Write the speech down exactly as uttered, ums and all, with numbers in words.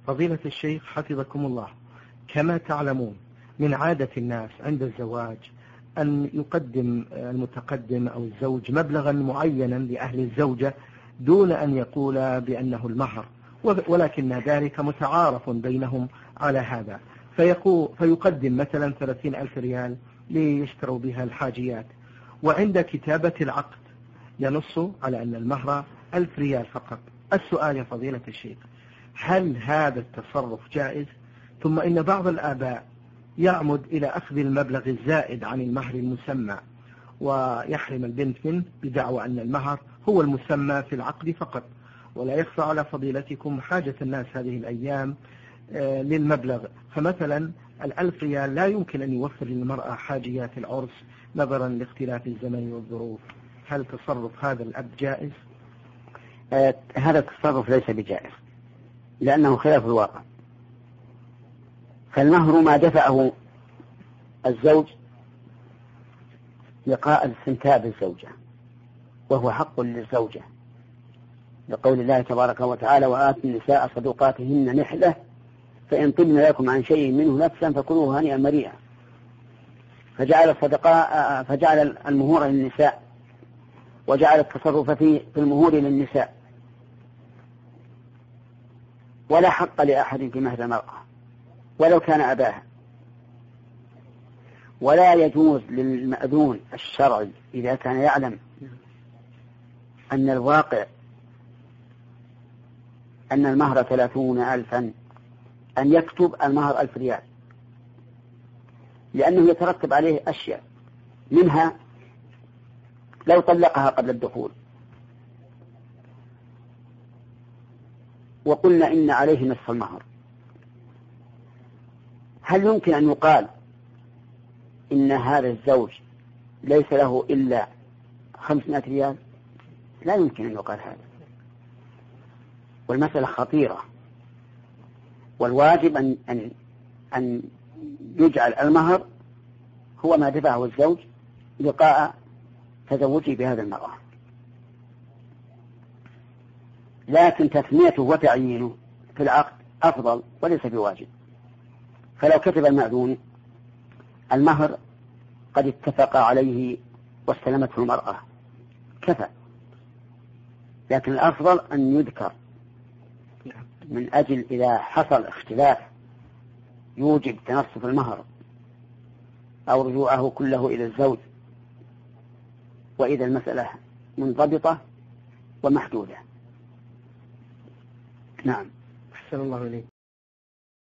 فضيلة الشيخ حفظكم الله، كما تعلمون من عادة الناس عند الزواج أن يقدم المتقدم أو الزوج مبلغا معينا لأهل الزوجة دون أن يقول بأنه المهر، ولكن ذلك متعارف بينهم على هذا، فيقدم مثلا ثلاثين ألف ريال ليشتروا بها الحاجيات، وعند كتابة العقد ينص على أن المهر ألف ريال فقط. السؤال يا فضيلة الشيخ، هل هذا التصرف جائز؟ ثم إن بعض الآباء يعمد إلى أخذ المبلغ الزائد عن المهر المسمى ويحرم البنت منه بدعوى أن المهر هو المسمى في العقد فقط. ولا يخفى على فضيلتكم حاجة الناس هذه الأيام للمبلغ، فمثلا الألف ريال لا يمكن أن يوفر للمرأة حاجيات العرس نظرا لاختلاف الزمن والظروف. هل تصرف هذا الأب جائز؟ آه هذا التصرف ليس بجائز لأنه خلاف الواقع. فالمهر ما دفعه الزوج لقاء الاستمتاع بالزوجة، وهو حق للزوجة لقول الله تبارك وتعالى: وآتوا النساء صدقاتهن نحلة فإن طبن لكم عن شيء منه نفسا فكلوه هنيئا مريئا. فجعل الصدقاء فجعل المهور للنساء، وجعل التصرف في المهور للنساء، ولا حق لأحد في مهر المرأة ولو كان أباها. ولا يجوز للمأذون الشرعي إذا كان يعلم أن الواقع أن المهر ثلاثون ألفا أن يكتب المهر ألف ريال، لأنه يترتب عليه أشياء، منها لو طلقها قبل الدخول وقلنا إن عليه نصف المهر، هل يمكن أن يقال إن هذا الزوج ليس له إلا خمسمائة ريال؟ لا يمكن أن يقال هذا، والمسألة خطيرة. والواجب أن, أن, أن يجعل المهر هو ما دفعه الزوج لقاء تزوجه بهذا المرأة، لكن تسميته وتعيينه في العقد أفضل وليس بواجب. فلو كتب المأذون المهر قد اتفق عليه واستلمته المرأة كفى، لكن الأفضل أن يذكر من أجل إذا حصل اختلاف يوجب تنصف المهر أو رجوعه كله إلى الزوج، وإذا المسألة منضبطة ومحدودة. نعم. أحسن الله إليك.